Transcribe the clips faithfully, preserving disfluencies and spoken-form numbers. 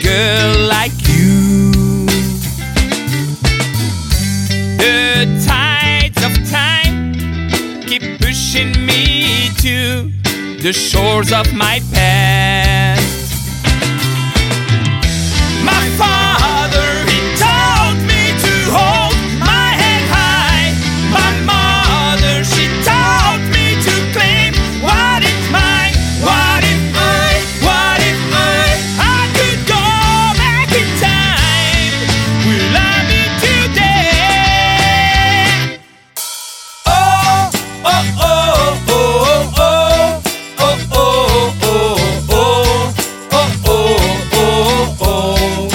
girl like you. The tides of time keep pushing me to the shores of my past. My father, he taught me to hold my head high. My mother, she taught me to claim what is mine. What if I, what if I, I could go back in time? Will I be today? Oh, oh, oh, oh, oh, oh, oh, oh, oh, oh, oh, oh, oh.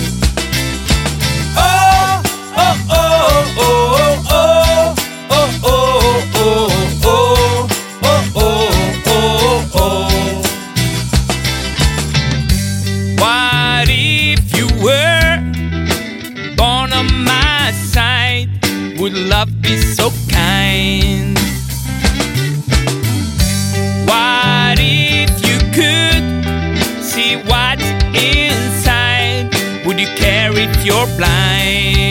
What if you were born on my side? Would love be so kind? What if you could see what's inside? Would you care if you're blind?